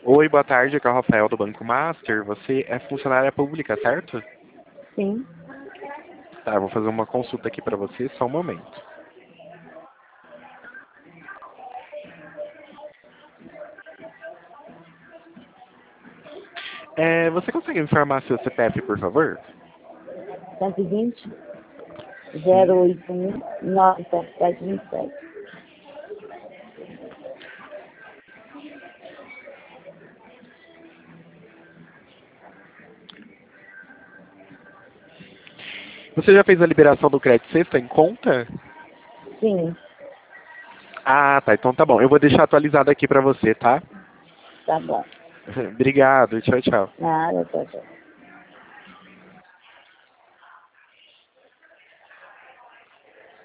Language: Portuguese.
Oi, boa tarde, aqui é o Rafael do Banco Master. Você é funcionária pública, certo? Sim. Tá, eu vou fazer uma consulta aqui para você, só um momento. Você consegue informar seu CPF, por favor? 120 Sim. 081 97727. Você já fez a liberação do crédito sexta em conta? Sim, Ah, tá, então tá bom. Eu vou deixar atualizado aqui para você, tá? tá bom. Obrigado, tchau, tchau. Nada, tchau, tchau.